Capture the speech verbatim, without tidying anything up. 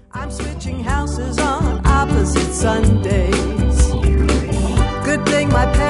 I'm switching houses on opposite Sundays. Good thing my parents